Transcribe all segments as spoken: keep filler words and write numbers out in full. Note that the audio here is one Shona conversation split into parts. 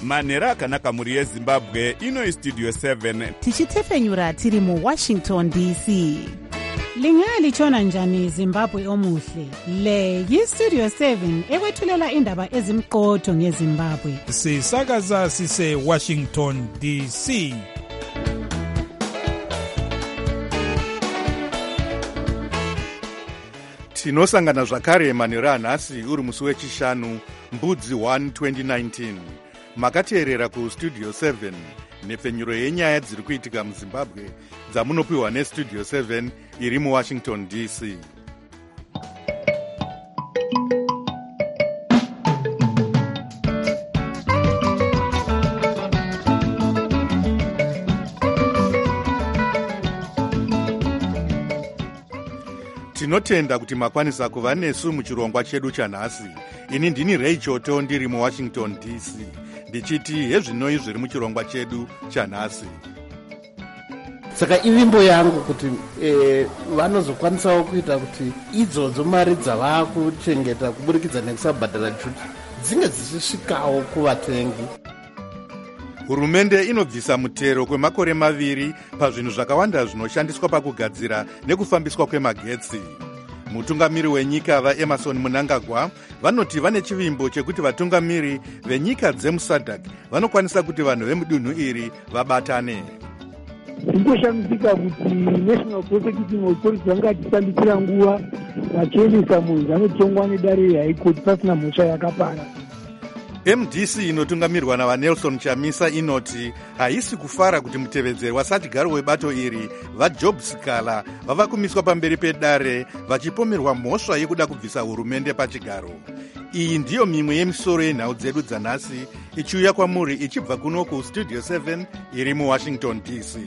manhero akanaka mhuri yezimbabwe. Ino istudio seven tichitefenyura tiri muwashington D C. Lingalitshona njani Zimbabwe omuhle? Le yistudio seven ekwethulela indaba ezimqotho ngeZimbabwe. Sisakaza sise Washington D C. Tinosangana zvakare manhero anhasi uri musi wechishanu mbudzi one twenty nineteen. Makateerera kustudio seven nepfenyuro yenyaya dziri kuitika muZimbabwe dzamunopiwa nestudio seven iri muWashington D C. Tinotenda kuti makwanisa kuva nesu muchirongwa chedu chanhasi. Ini ndini Ray Choto ndiri muWashington D C. Ndichiti hezvinoi zviri muchirongwa chedu chanhasi. Saka ivimbo yangu kuti eh, vanozokwanisawo kuita kuti idzodzo mari dzavakuchengeta kuburikidza nekusabhadhara juti dzinge dzichisvikawo kuvatengi. Hurumende inobvisa mutero kwemakore maviri pazvinhu zvakawanda zvinoshandiswa pakugadzira nekufambiswa kwemagetsi. Mutungamiri wenyika vaEmerson Mnangagwa vanoti vane chivimbo chekuti vatungamiri venyika dzemuSADC vanokwanisa kuti vanhu vemudunhu iri vabatane. Ndingoshamizika kuti National Prosecuting Authority vanga vachisambisira nguva vachiendesa munhu anotongwa nedare reHigh Court pasina mhosva yakapara. M D C inotungamirwa navaNelson Chamisa inoti haisi kufara kuti mutevedzeri wasatigaro webato iri vaJob Sikala vava kumiswa pamberi pedare vachipomerwa mhosva yekuda kubvisa hurumende pachigaro. Iyi ndiyo mimwe yemisoro yenhau dzedu dzanhasi ichiuya kwamuri ichibva kuno kustudio seven iri muWashington D C.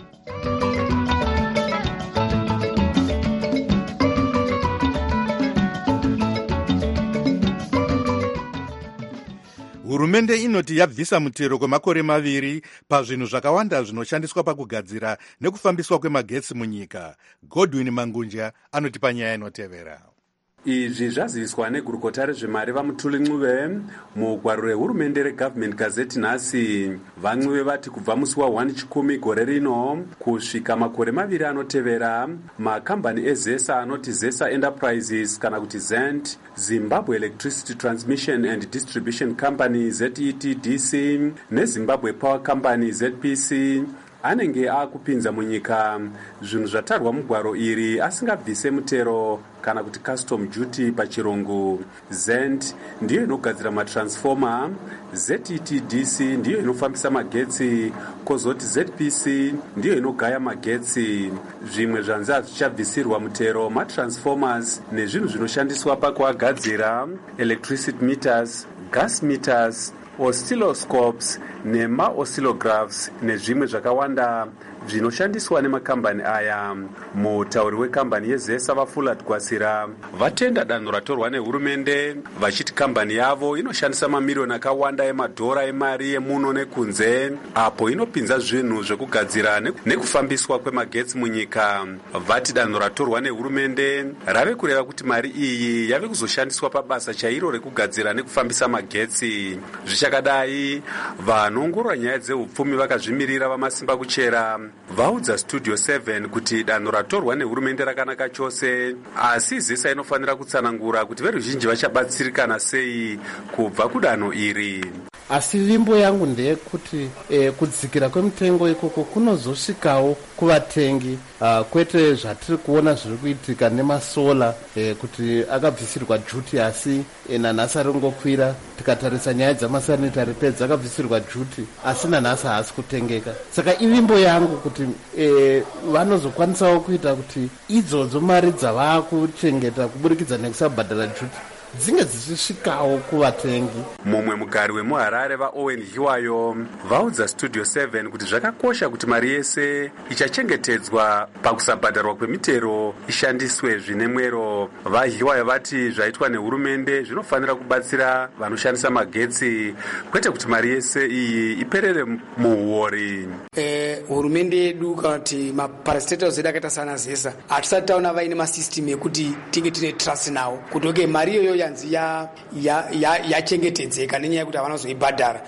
Hurumende inoti yabvisa mutero kwemakore maviri pazvinhu zvakawanda zvinoshandiswa pakugadzira nekufambiswa kwemagetsi munyika. Godwin Mangunja anotipa nyaya inotevera. Izvi zvaziviswa negurukota rezvemari vaMutuli Ncube mugwaro rehurumende reGovernment Gazette nhasi. VaNcube vati kubva musi wa one chikumi gore rino kusvika makore maviri anotevera, makambani ezesa anoti Zesa Enterprises kana kuti Z E N T, Zimbabwe Electricity Transmission and Distribution Company Z E T D C neZimbabwe Power Company Z P C anenge akupinza munyika zvinhu zvatarwa mugwaro iri asingabvise mutero kana kuti custom duty pachirungu. Z E N T ndiyo inogadzira matransformer, Z E T D C ndiyo inofambisa magetsi, kozoti Z P C ndiyo inogaya magetsi. Zvimwe zvanzi hazvichabvisirwa mutero matransformers nezvinhu zvinoshandiswa pakuagadzira, electricity meters, gas meters, oscilloscopes nema-oscillographs nezvimwe zvakawanda zvinoshandiswa nemakambani aya. Mutauri wekambani yeZesa vaFullard Gwasira vatenda danho ratorwa nehurumende vachiti kambani yavo inoshandisa mamiriyoni akawanda emadhora emari yemuno nekunze apo inopinza zvinhu zvekugadzira nekufambiswa kwemagetsi munyika. Vati danho ratorwa nehurumende rave kureva kuti mari iyi yave kuzoshandiswa pabasa chairo rekugadzira nekufambisa magetsi. Zvichakadai, vanongorora nyaya dzeupfumi vakazvimirira vamasimba kuchera vaudza studio seven kuti danho ratorwa nehurumende rakanaka chose, asi Zesa inofanira kutsanangura kuti veruzhinji vachabatsirikana sei kubva kudanho iri. Asi vimbo yangu ndeyekuti eh, kudzikira kwemitengo ikoko kunozosvikawo kuvatengi, uh, kwete zvatiri kuona zviri kuitika nemasola eh, kuti akabvisirwa juti asi eh, nanhasi ari kungokwira. Tikatarisa nyaya dzamasanitary pads akabvisirwa juti asi nanhasi haasi kutengeka. Saka ivimbo yangu kuti eh, vanozokwanisawo kuita kuti idzodzo mari dzavakuchengeta kuburikidza nekusabhadhara juti dzinge dzichisvikawo kuvatengi. Mumwe mugari wemuHarare vaOwen Hiwayo vaudza studio seven kuti zvakakosha kuti mari yese ichachengetedzwa pakusabhadharwa kwemitero ishandiswe zvine mwero. VaHiwayo vati zvaitwa nehurumende zvinofanira kubatsira vanoshandisa magetsi, kwete kuti mari yese iyi iperere muhuori. Eh, hurumende yedu kana kuti maparastatals edu akaita sana Zesa hatisati taona vaine masystem ekuti tinge tine trust nawo kuti okay mari iyoyo yanzi yachengetedzeka ya, ya nenyaya yekuti havana kuzoibhadhara.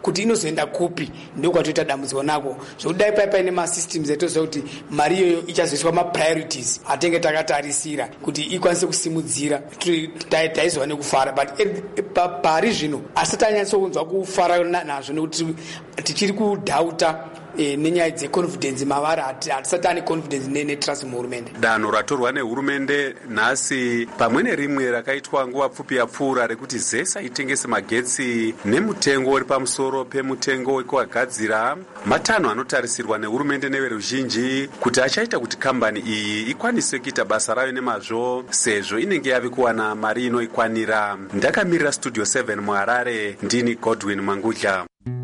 kuti inozoenda kupi ndokwatoita dambudziko nako zvokudai pai paine masystems etoziva kuti mari iyoyo ichazoiswa mapriorities atenge takatarisira kuti ikwanise kusimudzira taizova nekufara but pari zvino asati anyatsokunzwa kufara nazvo nekuti tichiri kudhauta E, nenyaya dzeconfidence mavari hatisati ane confidence netrust muhurumende. Danho ratorwa nehurumende nhasi pamwe nerimwe rakaitwa nguva pfupi yapfuura rekuti zesa itengese magetsi nemutengo uri pamusoro pemutengo wekuvagadzira matanho anotarisirwa nehurumende neveruzhinji kuti achaita kuti kambani iyi ikwanise kuita basa rayo nemazvo sezvo inenge yave kuwana mari inoikwanira. Ndakamirira studio seven muHarare, ndini Godwin Mangudla.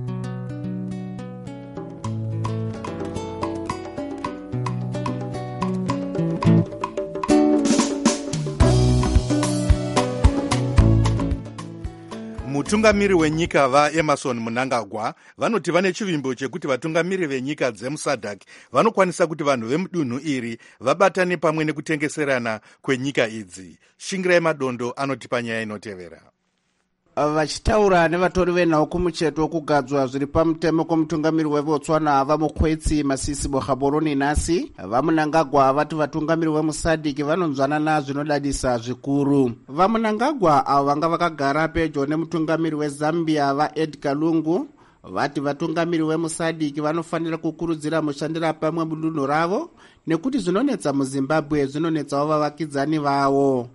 Mutungamiri wenyika vaEmerson Mnangagwa vanoti vane chivimbo chekuti vatungamiri venyika dzemusadhak vanokwanisa kuti vanhu vemudunhu iri vabatane pamwe nekutengeserana kwenyika idzi. Shingirai Madondo anoti panyaya inotevera. Vachitaura nevatori venhau kumucheto wokugadzwa zviri pamutemo kwomutungamiri weBotswana vamukwetsi Masisi Bogaboroni nhasi vaMnangagwa vati vatungamiri vemusadhiki vanonzwanana zvinodadisa zvikuru. VaMnangagwa avo vanga vakagara pedyo nemutungamiri weZambia vaEdgar Lungu vati vatungamiri vemusadhiki vanofanira kukurudzira mushandira pamwe mudunhu ravo nekuti zvinonetsa muZimbabwe zvinonetsawo vavakidzani vavo.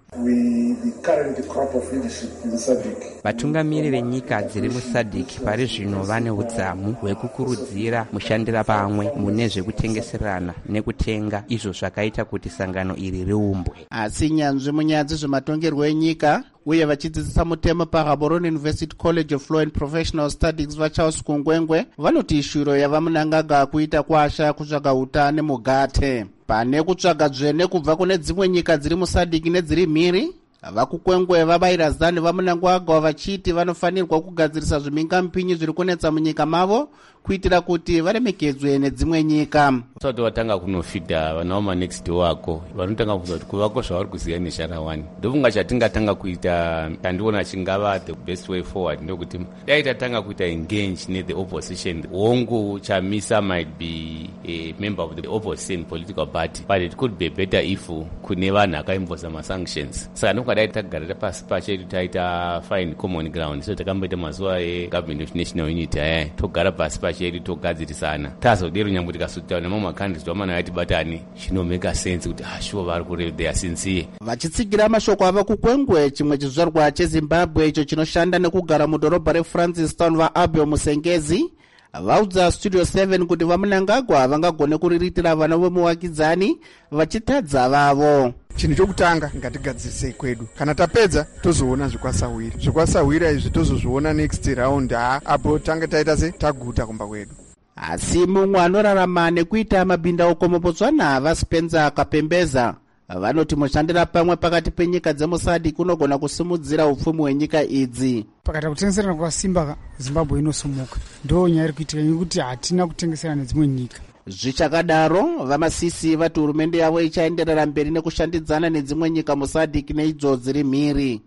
Vatungamiri venyika dziri musadhiki pari zvino vane udzamu hwekukurudzira mushandira pamwe mune zvekutengeserana nekutenga izvo zvakaita kuti sangano iri riumbwe. Asi nyanzvi munyaya dzezvematongerwo enyika uye vachidzidzisa mutemo paGaborone University College of Law and Professional Studies vaCharles Kungwengwe vanoti ishuro yavaMnangagwa kuita kwasha kutsvaga utane mugate pane kutsvaga dzvene kubva kune dzimwe nyika dziri musadhiki nedziri mhiri. VaKungwengwe vabayira zani vaMnangagwa vachiti vanofanirwa kugadzirisa zvimingamipinyi zviri kunetsa munyika mavo kuitira kuti varemekedzwe nedzimwe nyika. Usati watanga kunofidha vanawo manext door ako vanotanga kubvunza kuti kuvako zvavari kuziva nesharawani ndofunga chatingatanga kuita tandiona chingava the best way forward ndokuti dai tatanga kuita engage nethe opposition. Hongu Chamisa might be a member of the opposition political party but it could be better if kune vanhu akaimboza masanctions. Saka nokwadai tagara pasi pachedu taita fine common ground so takamboita mazuva egovernment of national unity aya togara pasi pachedu togadzirisana tazodero nyangwe tikasutaura nemamakandidate vamana vaiti batani zvinomeka sense kuti ashuwa vari kureva they are sincere. Vachitsigira mashoko ava Kungwengwe chimwe chizvarwa cheZimbabwe icho chinoshanda nekugara mudhorobha reFrancistown vaAbel Musengezi vaudza Studio seven kuti vaMnangagwa vangagone kuriritira vana vemuvakidzani vachitadza vavo. Chinhu chokutanga ngatigadzirisei kwedu, kana tapedza tozoona zvikwasawira zvikwasawira izvi tozozviona next round ha apo tanga taita se taguta kumba kwedu. Asi mumwe anorarama nekuita mabhindauko muBotswana vaSpencer Kapembeza vanoti mushandira pamwe pakati penyika dzemusadhiki kunogona kusimudzira upfumi hwenyika idzi. Pakati kutengeserana kwasimba Zimbabwe inosumuka ndo nyaya iri kuitika nekuti hatina kutengeserana nedzimwe nyika. Zvichakadaro vaMasisi vati hurumende yavo ichaenderera mberi nekushandidzana nedzimwe nyika musadhiki neidzo dziri mhiri.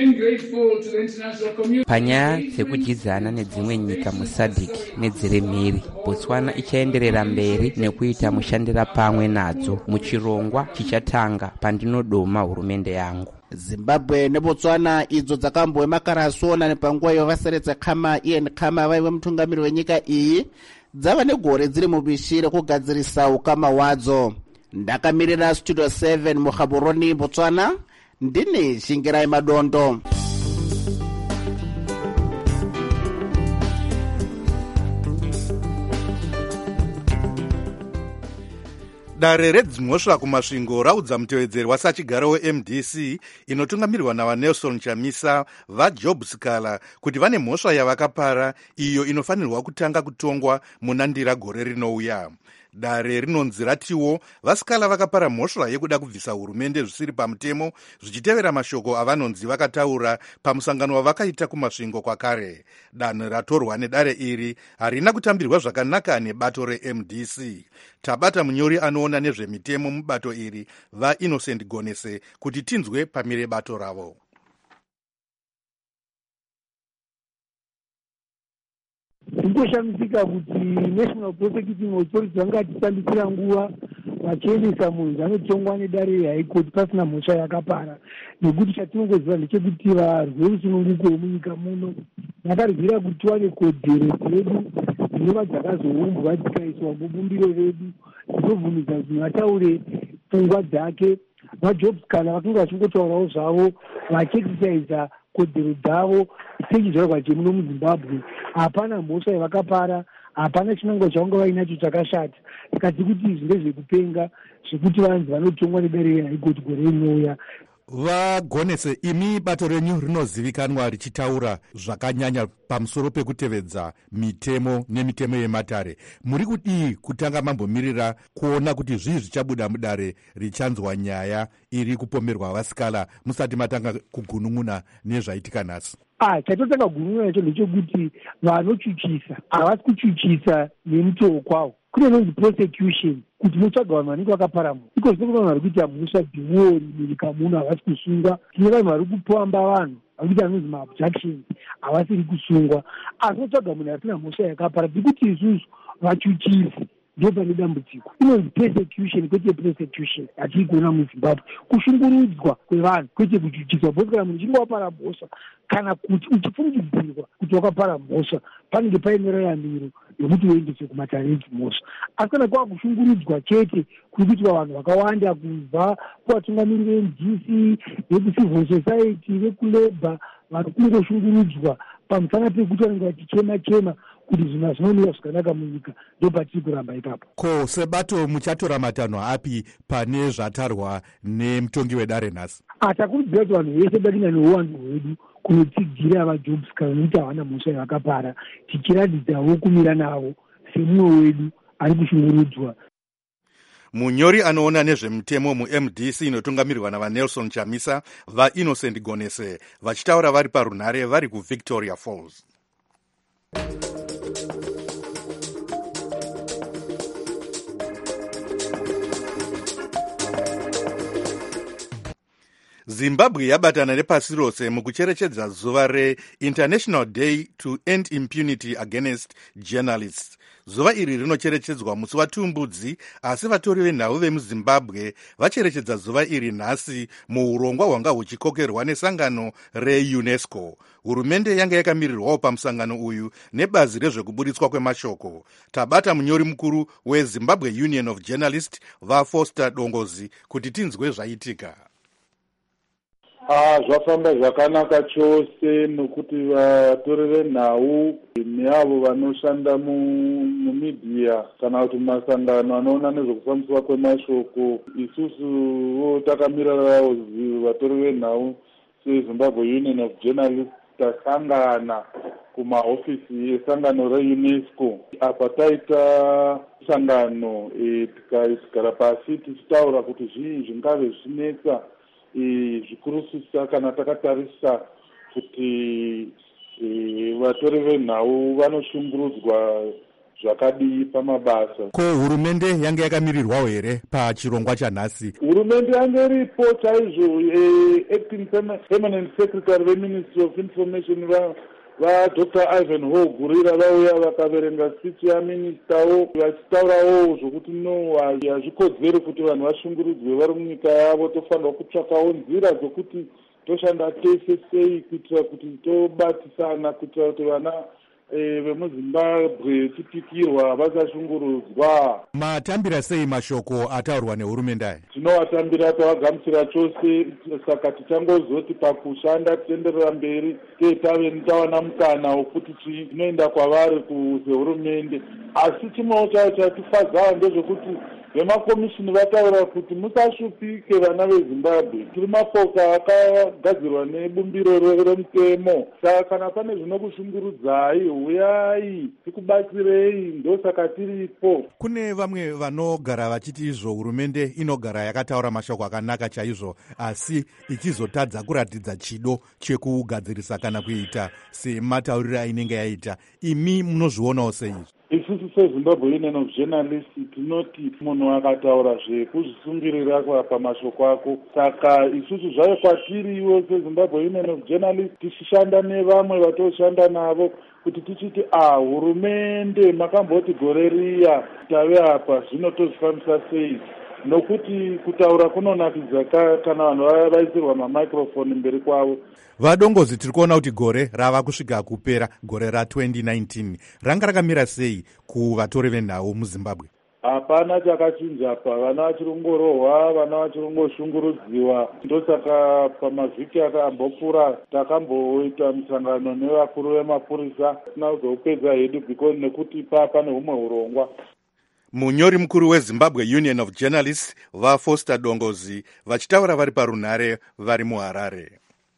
Panyaya dzekudyidzana nedzimwe nyika musadhiki nedziri mhiri Botswana ichaenderera mberi nekuita mushandira pamwe nadzo muchirongwa chichatanga pandinodoma hurumende yangu. Zimbabwe neBotswana idzo dzakambwe makarasona nepanguva yavaseredza Khama Ian Khama vaive mutungamiri wenyika iyi dzava negore dziri mubishi rekugadzirisa ukama wadzo. Ndakamirira Studio seven muGaborone Botswana, ndini Shingirai Madondo. Dare redzimhosva kumasvingo raudza mutevedzeri wasachigaro weM D C inotungamirwa navaNelson Chamisa vaJob Sikala kuti vane mhosva yavakapara iyo inofanirwa kutanga kutongwa muna Ndira gore rinouya. Dare rinonzi ratiwo vaSikala vakapara mhosva yekuda kubvisa hurumende zvisiri pamutemo zvichitevera mashoko avanonzi vakataura pamusangano wavakaita kumasvingo kwakare. Danho ratorwa nedare iri harina kutambirwa zvakanaka nebato reM D C. Tabata munyori anoona nezvemitemo mubato iri vaInnocent Gonese kuti tinzwe pamire bato ravo. ndingoshamisika kuti national prosecuting authority vanga tichisambisira nguva vachiendesa munhu anotongwa nedare rehigh court pasina mhosva yakapara, nekuti chatinongoziva ndechekuti varwere sununguko munyika muno vakarwira kuti tiwane kodzero dzedu dzinova dzakazoumbwa dzikaiswa mubumbiro redu dzinobvumidza kuti vataure pfungwa dzake. Vajobs kana vakanga vachingotaurawo zvavo vachiexercisa kodzero dzavo sechizvarwa chemuno muzimbabwe, hapana mhosva yavakapara, hapana chinangwa chavanga vainacho chakashata. Saka tikuti izvi ndezvekupenga zvekuti vanhu vanotongwa nedare rehaigoti gore rinouya. Vagonese, imi bato renyu rinozivikanwa richitaura zvakanyanya pamusoro pekutevedza mitemo nemitemo yematare. Muri kudii kutanga mambomirira kuona kuti zvii zvichabuda mudare richanzwa nyaya iri kupomerwa vasikala musati matanga kugunun'una nezvaitika nhasi? Ah, chatotanga kugunun'una nacho ndechekuti vanochuchisa havasi kuchuchisa nemutoo kwavo. Kune nonzi prosecution kuti mutsvaga vanhu vanenge vakapara munhu, iko zvino kuna vanhu vari kuita mhosva dzewori munyika muno havasi kusungwa. Tine vanhu vari kupamba vanhu vari kuita anonzi maabductions havasiri kusungwa, asi mutsvaga munhu asina mhosva yakapara. Tikuti isusu vachuchisi ndo pane dambudziko. Inonzi persecution kwete prosecution hatiri kuona muzimbabwe, kushungurudzwa kwevanhu kwete kuchuchiswa. Bhosi kana munhu uchinge wapara mhosva kana kuti uchifungidzirwa kuti wakapara mhosva, panenge paine raramiro yokuti uendeswe kumatare edzimhosva. Asi kana kwava kushungurudzwa chete kuri kuitwa vanhu vakawanda, kubva kuvatungamiriri ve-N D C, vekucivil society, vekulebha, vari kungoshungurudzwa pamusana pekuti vanenge vachichema chema kuti zvinhu zvinoneka zvakanaka munyika, ndo patiri kuramba ipapo. Ko sebato muchatora matanho api pane zvatarwa nemutongi wedare nhasi? Atakurudzira kuti vanhu vese badina neuwandu hwedu kunotsigira vajobs kana nokuti havana mhosva yavakapara, tichiratidzawo kumira navo semumwe wedu ari kushungurudzwa. Munyori anoona nezvemutemo mu-M D C inotungamirirwa navaNelson Chamisa, vaInnocent Gonese, vachitaura vari parunhare vari kuVictoria Falls. Zimbabwe yabatana nepasi rose mukucherechedza zuva re-International Day to End Impunity Against Journalists. Zuva iri rinocherechedzwa musi watumbudzi, asi vatori venhau vemuzimbabwe vacherechedza zuva iri nhasi muurongwa hwanga huchikokerwa nesangano reUNESCO. Hurumende yanga yakamirirwawo pamusangano uyu nebazi rezvekuburitswa kwemashoko. Tabata munyori mukuru weZimbabwe Union of Journalists vaFoster Dongozi kuti tinzwe zvaitika. Ah, zvafamba zvakanaka chose nokuti vatori venhau neavo vanoshanda mumidhiya kana kuti mumasangano anoona nezvekufambiswa kwemashoko, isusuwo takamirirawo vatori venhau seZimbabwe Union of Journalists tasangana kumahofisi esangano reUNESCO. Apa taita sangano tikagara pasi tichitaura kuti zvii zvingave zvinetsa zvikurususa kana takatarisa kuti vatori venhau vanoshungurudzwa zvakadii pamabasa. Ko hurumende yange yakamirirwawo here pachirongwa chanhasi? Hurumende yange iripo chaizvo. Acting Permanent Secretary veMinistry of Information vaDr Ivan Hogurira vauya vakaverenga speech yaministawo vachitaurawo zvokuti no hazvikodzeri kuti vanhu vashungurudzwe vari munyika yavo, tofanirwa kutsvakawo nzira dzokuti toshanda tese sei kuitira kuti tobatisana kuitira kuti vana vemuzimbabwe tipikirwa vasashungurudzwa. Matambira sei mashoko ataurwa nehurumende aya? Tinovatambira, tavagamuchira chose, saka tichangozoti pakushanda tienderera mberi tave tawana mukana wekuti tinoenda kwavari kuzehurumende. Asi chimwewo chavo chatifadzawo ndezvekuti vemakomishini vataura kuti musashupike vana veZimbabwe, tiri mapoka akagadzirwa nebumbiro remutemo. Saka kana pane zvinokushungurudzai, uyai tikubatsirei, ndosaka tiripo. Kune vamwe vanogara vachiti izvo hurumende inogara yakataura mashoko akanaka chaizvo, asi ichizotadza kuratidza chido chekugadzirisa kana kuita sematauriro ainenge yaita. Imi munozvionawo seizvo? isusu sezimbabwe union of journalists tinoti munhu akataura zvekuzvisungirira pamashoko ako. Saka isusu zvave kwatiriwo sezimbabwe union of journalists tichishanda nevamwe vatoshanda navo kuti tichiti ah hurumende makamboti gore riya tave apa zvino tozvifambisa sei, nokuti kutaura kunonakidza kana vanhu vaisirwa mamicrophone mberi kwavo. Vadongozi, tiri kuona kuti gore rava kusvika kupera, gore ra twenty nineteen ranga rakamira sei kuvatori venhau muZimbabwe? Hapana chakachinja pa, vana vachirongorohwa, vana vachirongoshungurudziwa. Ndosaka pamavhiki akambopfuura takamboita musangano nevakuru vemapurisa tisina kuzopedza hedu because nekuti pa pane humwe urongwa. Munyori mukuru weZimbabwe Union of Journalists vaFoster Dongozi vachitaura vari parunhare vari muHarare.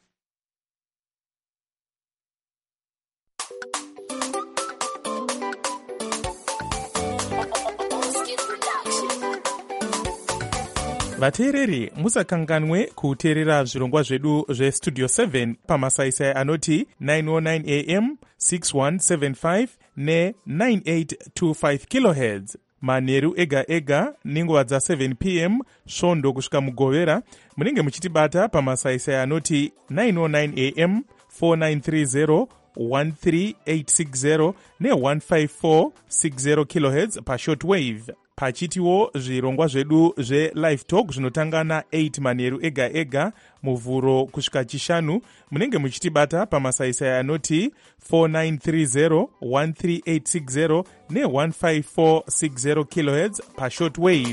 vateereri musakanganwe kuteerera zvirongwa zvedu zvestudio seven pamasaisai anoti nine oh nine a m sixty-one seventy-five ne ninety-eight twenty-five kilohertz manheru ega ega nenguva dza seven p m svondo kusvika mugovera. Munenge muchitibata pamasaisai anoti nine oh nine a m four nine three zero one three eight six zero ne one five four six zero kilohertz pashortwave. Pachitiwo zvirongwa zvedu zve-live talk zvinotanga na-eight manheru ega ega muvhuro kusvika chishanu. Munenge muchitibata pamasaisai anoti four nine three zero one three eight six zero ne one five four six zero kilohertz pashortwave.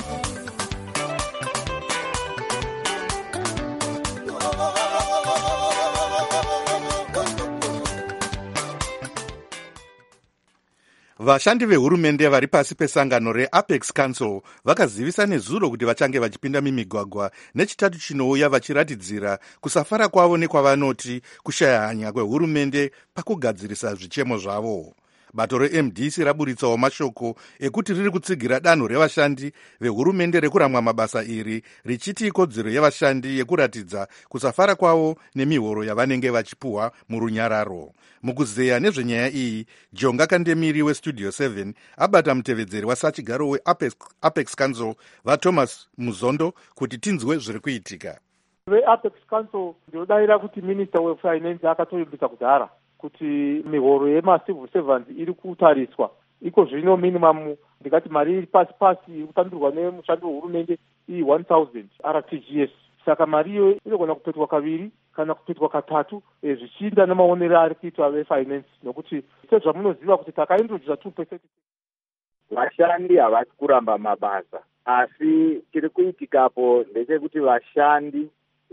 Vashandi vehurumende vari pasi pesangano reApex Council vakazivisa nezuro kuti vachange vachipinda mimigwagwa nechitatu chinouya vachiratidzira kusafara kwavo nekwavanoti kushaya hanya kwehurumende pakugadzirisa zvichemo zvavo. Bato reM D C raburitsawo mashoko ekuti riri kutsigira danho revashandi vehurumende rekuramwa mabasa iri richiti ikodzero yevashandi yekuratidza kusafara kwavo nemihoro yavanenge vachipuhwa murunyararo. Mukuzeya nezvenyaya iyi, Jonga Kandemiri weStudio seven abata mutevedzeri wasachigaro weApex Council vaThomas Muzondo kuti tinzwe zviri kuitika. VeApex Council ndinodavira kuti Minister weFinance akatoimbisa kudhara kuti mihoro yemacivil servants iri kutariswa. Iko zvino minimum ndikati mari iri pasi pasi iri kutandurwa nemushandi wehurumende i one thousand R T G S. Saka mari iyo inogona kupetwa kaviri kana kupetwa katatu e, zvichiinda nemaonero ari kuitwa vefinance, nokuti sezvamunoziva kuti takaintrodusa two percent. Vashandi havasi kuramba mabasa, asi chiri kuitikapo ndechekuti vashandi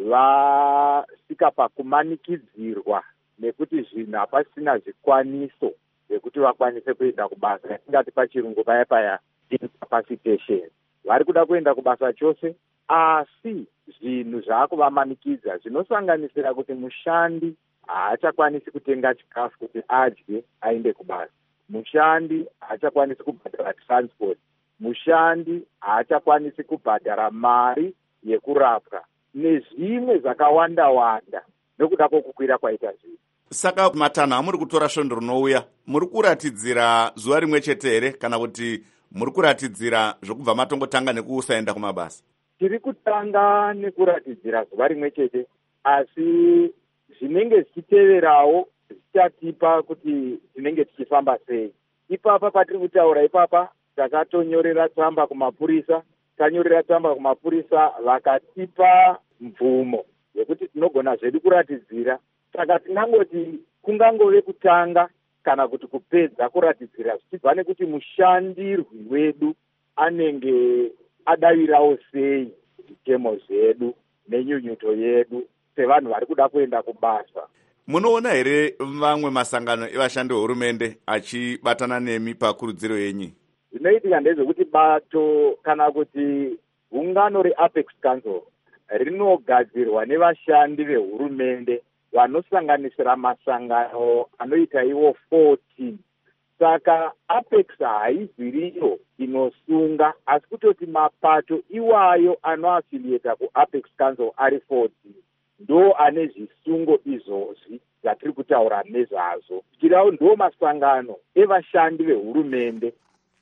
vasvika pakumanikidzirwa nekuti zvinhu hapasina zvikwaniso zvekuti vakwanise kuenda kubasa, yatingati pachirungu paya paya incapacitation. Vari kuda kuenda kubasa chose, asi zvinhu zvaakuvamanikidza zvinosanganisira kuti mushandi haachakwanisi kutenga chikafu kuti adye aende kubasa, mushandi haachakwanisi kubhadhara transport, mushandi haachakwanisi kubhadhara mari yekurapwa nezvimwe zvakawanda wanda nokuda kwokukwira kwaita zvinhu. Saka matanho amuri kutora svondo rinouya, muri kuratidzira zuva rimwe chete here kana kuti muri kuratidzira zvokubva matongotanga nekusaenda kumabasa? Tiri kutanga nekuratidzira zuva rimwe chete, asi zvinenge zvichiteverawo zvichatipa kuti tinenge tichifamba sei. Ipapa patiri kutaura ipapa takatonyorera tsamba kumapurisa, tanyorera tsamba kumapurisa vakatipa mvumo yekuti tinogona zvedu kuratidzira. Saka tinangoti kungangove kutanga kana kuti kupedza kuratidzira zvichibva nekuti mushandirwi wedu anenge adavirawo sei zvitemo zvedu nenyunyuto yedu sevanhu vari kuda kuenda kubasa. Munoona here vamwe masangano evashandi vehurumende achibatana nemi pakurudziro yenyu? Zvinoitika ndezvekuti bato kana kuti gungano reApex Council rinogadzirwa nevashandi vehurumende vanosanganisira masangano anoita iwo fourteen. Saka Apex haiziriyo inosunga, asi kutoti mapato iwayo anoafilieta kuApex Council ari fourteen ndo ane zvisungo izvozvi zvatiri kutaura nezvazvo. Tikirawo ndo masangano evashandi vehurumende.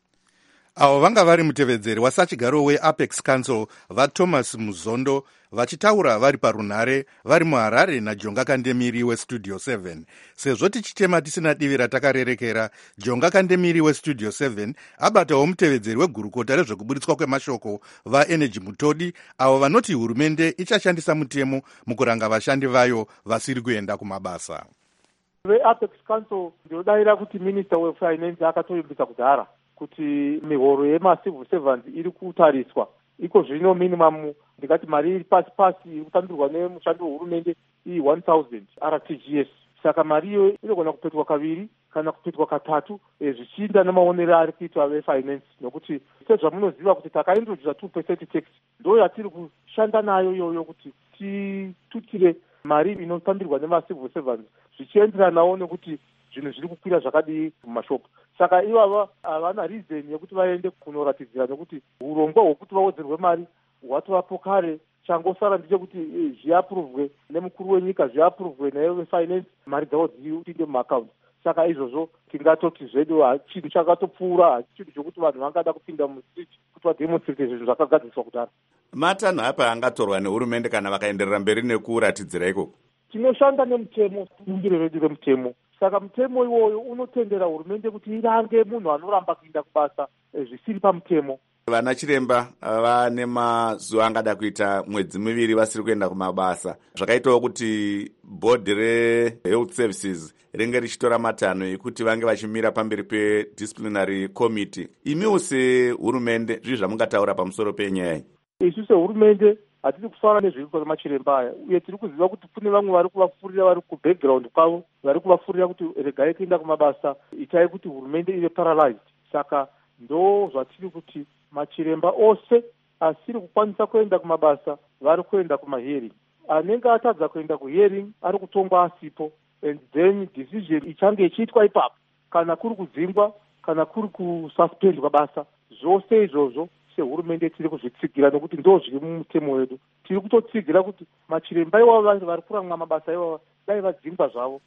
Avo vanga vari mutevedzeri wasachigaro weapex council vaThomas Muzondo vachitaura vari parunhare vari muHarare naJonga Kandemiri westudio seven. Sezvo tichitema tisina divi ratakarerekera, Jonga Kandemiri westudio seven abatawo mutevedzeri wegurukota rezvekuburitswa kwemashoko vaEnergy Mutodi, avo vanoti hurumende ichashandisa mutemo mukuranga vashandi vayo vasiri kuenda kumabasa. veapex council ndinodavira kuti minister wefinance akatoimbisa kudhara kuti mihoro yemacivil servants iri kutariswa. Iko zvino minimum ndikati mari iri pasi pasi iri kutambirwa nemushandi wehurumende i one thousand R T G S. Saka mari iyo inogona kupetwa kaviri kana kupetwa katatu zvichiinda nemaonero ari kuitwa vefinance, nokuti sezvamunoziva kuti takaintrodusa two percent tax ndo yatiri kushanda nayo iyoyo kuti titutire mari inotambirwa nemacivil servants zvichienderanawo nekuti zvinhu zviri kukwira zvakadii mumashopu. Saka ivava havana reason yekuti vaende kunoratidzira, nokuti urongwa hwekuti vaodzerwe mari hwatovapo kare. Changosara ndechekuti zviapuruvwe nemukuru wenyika, zviapuruvwe naye vefinance, mari dzavo dzipinde mumaakaunti. Saka izvozvo tingatoti zvedu chinhu chakatopfuura, hachinhu chokuti vanhu vangada kupinda mustreet kuti vademonstrate zvinhu zvakagadziswa kudhara. Matanho apa angatorwa nehurumende kana vakaenderera mberi nekuratidzira ikoko? Tinoshanda nemutemo, bungiro redu remutemo. Saka mutemo iwoyo unotendera hurumende kuti irange munhu anoramba kuinda kubasa zvisiri pamutemo. Vana chiremba vane mazuva angada kuita mwedzi miviri vasiri kuenda kumabasa. Zvakaitawo kuti bhodhi rehealth services ringe richitora matanho ekuti vange vachimira pamberi pedisciplinary committee. Imiwo sehurumende zvii zvamungataura pamusoro penyaya iyi? Isu sehurumende hatiri kufara nezvirikuitwa nemachiremba aya, uye tiri kuziva kuti kune vamwe vari kuvafurira vari kubackground kwavo, vari kuvafurira kuti regai kuenda kumabasa, itai kuti hurumende ive paralyzed. Saka ndo zvatiri kuti machiremba ose asiri kukwanisa kuenda kumabasa vari kuenda kumahearing. Anenge atadza kuenda kuhearing ari kutongwa asipo, and then decision ichange ichiitwa ipapo, kana kuri kudzingwa kana kuri kususpendwa basa. Zvose izvozvo sehurumende tiri kuzvitsigira nokuti ndo zviri mumutemo wedu. Tiri kutotsigira kuti machiremba iwavo vari kuramwa mabasa iwavo dai vadzingwa zvavo.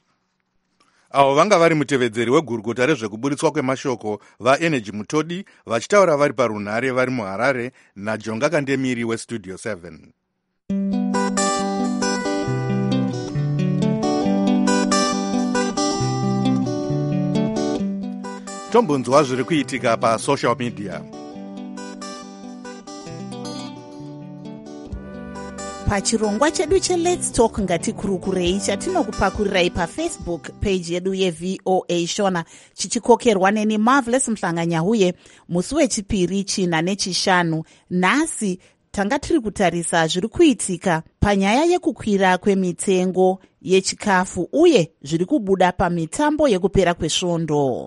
Avo vanga vari mutevedzeri wegurukota rezvekuburitswa kwemashoko vaEnergy Mutodi vachitaura vari parunhare vari muHarare naJonga Kandemiri westudio seven. Tombonzwa zviri kuitika pasocial media. Pachirongwa chedu cheLet's Talk ngatikurukurei chatinokupakurirai pafacebook page yedu yeV O A Shona, chichikokerwa neni Marvelous Mhlanganyahuye. Musi wechipiri, china nechishanu. Nhasi tanga tiri kutarisa zviri kuitika panyaya yekukwira kwemitengo yechikafu uye zviri kubuda pamitambo yekupera kwesvondo.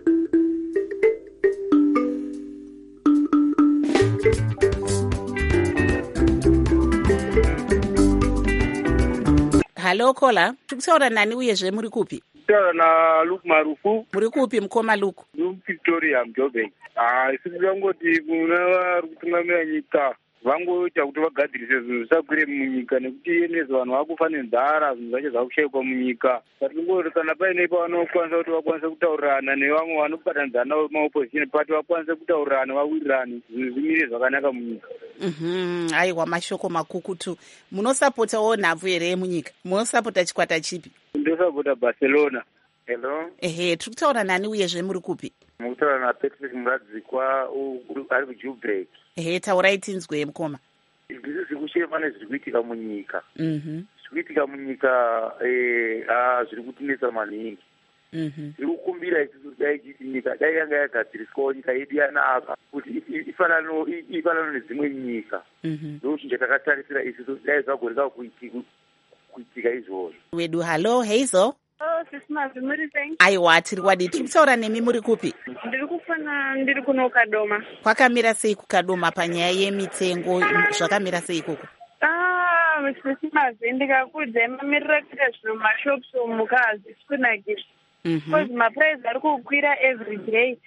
Halo Kola, tikutaura nani uyezve muri kupi? Taura na Luke Marufu. Muri kupi mukoma Luke? Ndi Victoria Mjobe. Ah, isi ndangoti kuna vari kutungamira nyika vangoita kuti vagadzirise zvinhu zvisakwire munyika, nekuti yenezvo vanhu vakufa nenzara, zvinhu zvacho zvakushayikwa munyika. Saka tingoti kana paine pavanokwanisa kuti vakwanise kutaurirana nevamwe vanobatanidzana navo maopposition party vakwanise kutaurirana vawirirane, zvinhu zvimire zvakanaka munyika. Mhm, aiwa mashoko makukutu. Munosapotawo nhabvu here yemunyika? Munosapota chikwata chipi? Ndosapota Barcelona. Hello. Ehe, tiri kutaura nani uyezve muri kupi? Mukutaura naPatrick Muradzikwa ari kuJubrek. Ehe, taurai tinzwe mukoma. Ndizvo zviri kushema nezviri kuitika munyika. Mhm. Zviri kuitika munyika eh ah zviri kutinetsa maningi. Mhm. Zviri kukumbira isusu dai chiti nyika dai yanga yagadziriswawo nyika yedu yanaka kuti ifanano ifanano nedzimwe nyika. Mhm. Ndo chinhu chatakatarisira isusu dai zvagoreka kuitika kuitika izvozvo. Wedu halo Hazel. Oh, sisimazi muri sei? Aiwa, tiri kwadi. Tiri kutaura nemi muri kupi? Ndiri kufana ndiri kuno Kadoma. Kwakamira sei kuKadoma panyaya yemitengo, zvakamira sei ikoko? Ah, sisimazi ndikakuudza mamirira kuita zvinhu mashops mukazi kunakisa. Mhm. Because maprice ari kukwira every day.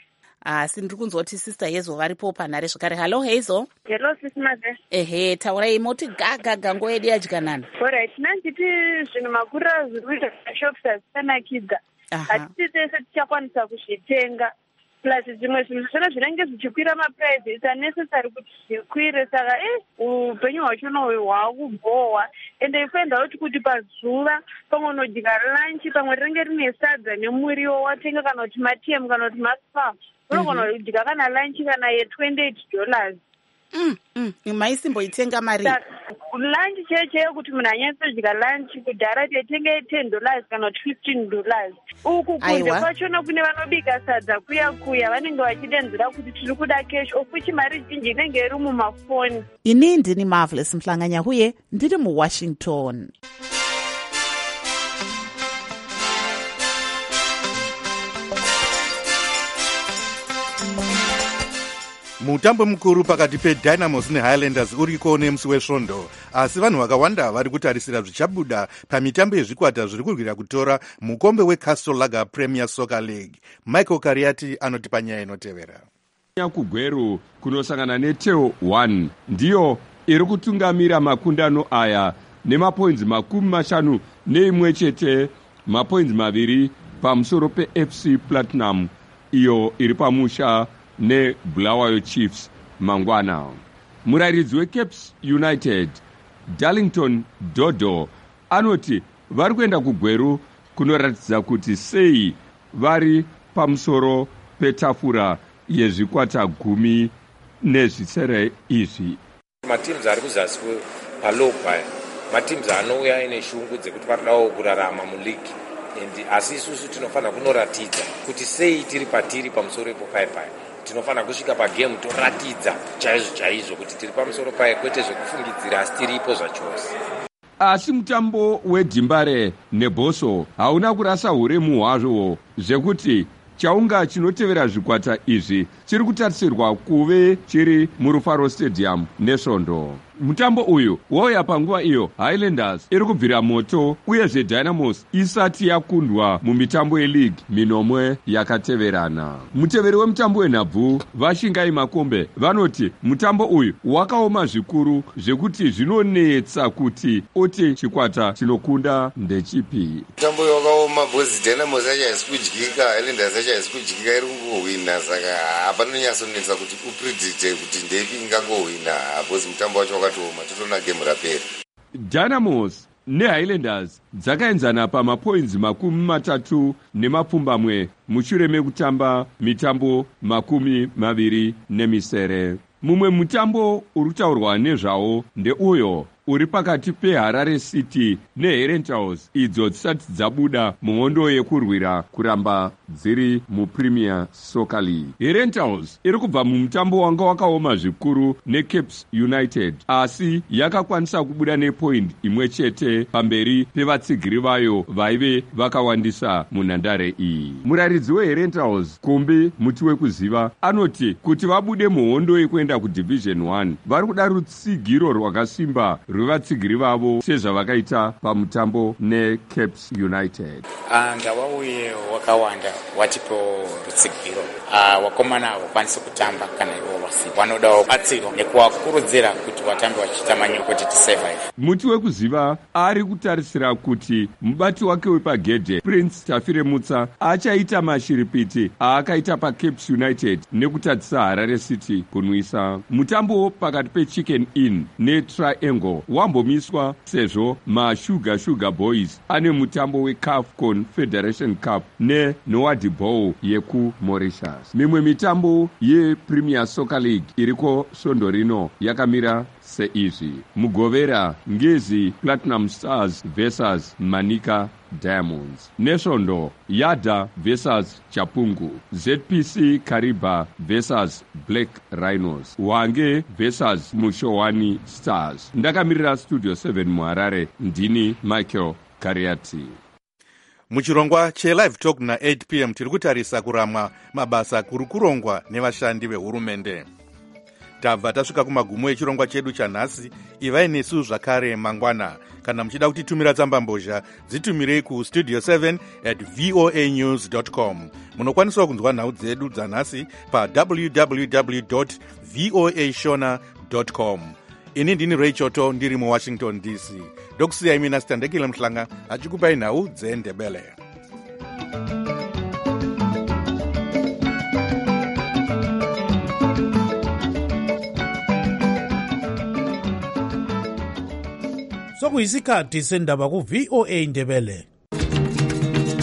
asi ndiri kunzoti sister Hazel varipo panhare zvakare. Hallo Hazel. Hello sis Maze. Ehe, taurai moti gaga gango yedu yadyanana. Alright, nanditi zvinhu makura zviri kuita mashops hazvisanakidza. Hatiti tese tichakwanisa kuzvitenga. Plus zvimwe zvinhu zvino zvinenge zvichikwira maprice it's unnecessary kuti zvikwire, saka eh upenyu hwacho hwakubhohwa. Ende ifenda kuti kuti pazuva pamwe unodya lunch pamwe rinenge rine sadza nemuriwo watenga kana kuti matiem kana kuti maspa unogona kudya kana lunch kana ye-twenty-eight dollars. Mm, mm. Maisimboitenga mari lunch cheche yekuti munhu anyatsodya lunch kudhara taitenga ye-ten dollars kana kuti fifteen dollars. Uku kunze kwachona kune vanobika sadza kuya kuya vanenge vachidenzera kuti tiri kuda cash of which mari zhinji inenge iri mumafoni. Ini ndini Marvelous Mhlanganyahuye ndiri muWashington. Mutambo mukuru pakati peDynamos neHighlanders uriko nemusi wesvondo, asi vanhu vakawanda vari kutarisira zvichabuda pamitambo yezvikwata zviri kurwira kutora mukombe weCastle Lager Premier Soccer League. Michael Kariati anotipa nyaya inotevera. Kugweru kunosangana neTeo one ndiyo iri kutungamira makundano aya nemapoints makumi mashanu neimwe chete, mapoints maviri pamusoro peF C Platinum iyo iri pamusha neBulawayo Chiefs mangwana. Murairidzi weCaps United Darlington Dodo anoti vari kuenda kugweru kunoratidza kuti sei vari pamusoro petafura yezvikwata gumi nezvisere izvi. Matims ari kuzasi palogwa matims anouya ine shungu dzekuti varikudawo kurarama muligi, asi isusu tinofanira kunoratidza kuti sei tiri patiri pamusoro epo paipai. Tinofana kusvika pagame toratidza chaizvo chaizvo kuti tiri pamusoro paye, kwete zvekufungidzira asi tiripo zvachose. Asi mutambo weDimbare neBoso hauna kurasa uremu hwazvo zvekuti chaunga chinotevera zvikwata izvi chiri kutarisirwa kuve chiri muRufaro Stadium nesvondo. Mutambo uyu wauya panguva iyo Highlanders iri kubvira moto uyezve Dynamos isati yakundwa mumitambo yeleague minomwe yakateverana. Muteveri wemutambo wenhabvu Vashingai Makombe vanoti mutambo uyu wakaoma zvikuru zvekuti zvinonetsa kuti oti chikwata chinokunda ndechipi. Mutambo uyu wakaoma bozi Dynamos hachaisi kudyika, Highlanders hachaisi kudyika, iri kungohwina, saka hapanonyatsonetsa kuti upredicte kuti ndepi ingangohwina bozi mutambo wacho Dynamos neHighlanders dzakaenzana pamapoints makumi matatu nemapfumbamwe mushure mekutamba mitambo makumi maviri nemisere. Mumwe mutambo uri kutaurwa nezvawo ndeuyo uri pakati peHarare City neHerentals idzo dzisati dzabuda muhondo yekurwira kuramba dziri muPremier Soccer League. Herentals iri kubva mumutambo wanga wakaoma zvikuru neCaps United, asi yakakwanisa kubuda nepoint imwe chete pamberi pevatsigiri vayo vaive vakawandisa munhandare iyi. Muraridzi weHerentals Kumbi Muti Wekuziva anoti kuti vabude muhondo yekuenda kuDivision one vari kuda rutsigiro rwakasimba rwevatsigiri vavo sezvavakaita pamutambo neCaps United. Ndawauye wakawanda watipo rutsigiro wakomana vakwanise kutamba kana ivo vasi vanodawo batsiro nekuvakurudzira kuti vatambe vachiita manyu kuti tisurvive. Muti Wekuziva ari kutarisira kuti mubati wake wepagedhe Prince Tafire Mutsa achaita mashiripiti aakaita paCaps United nekutadzisa Harare City kunwisa. Mutambo pakati peChicken Inn neTriangle wambomiswa sezvo maSugar Sugar Boys ane mutambo weCAF Confederation Cup neNowadi Bowl yekuMauritius. Mimwe mitambo yePremier Soccer League iriko svondo rino yakamira seizvi: Mugovera Ngezi Platinum Stars versus Manika Diamonds, nesvondo Yada versus Chapungu, Z P C Kariba versus Black Rhinos, Wange versus Mushowani Stars. Ndakamirira Studio seven muHarare, ndini Michael Kariati. Muchirongwa cheLive Talk na eight p m tiri kutarisa kuramwa mabasa kuri kurongwa nevashandi vehurumende. tabva tasvika kumagumo echirongwa chedu chanhasi. Ivai nesu zvakare mangwana. Kana muchida kutitumira tsamba mbozha, dzitumirei ku studio seven at voa news dot com. Munokwanisawo kunzwa nhau dzedu dzanhasi pa w w w dot voa shona dot com. Ini ndini Ray Choto ndiri muWashington D C. Ndokusiyai mina Sitandekile Mhlanga achikupai nhau dzeNdebele. Sokuyisikhathi sendaba ku V O A Ndebele.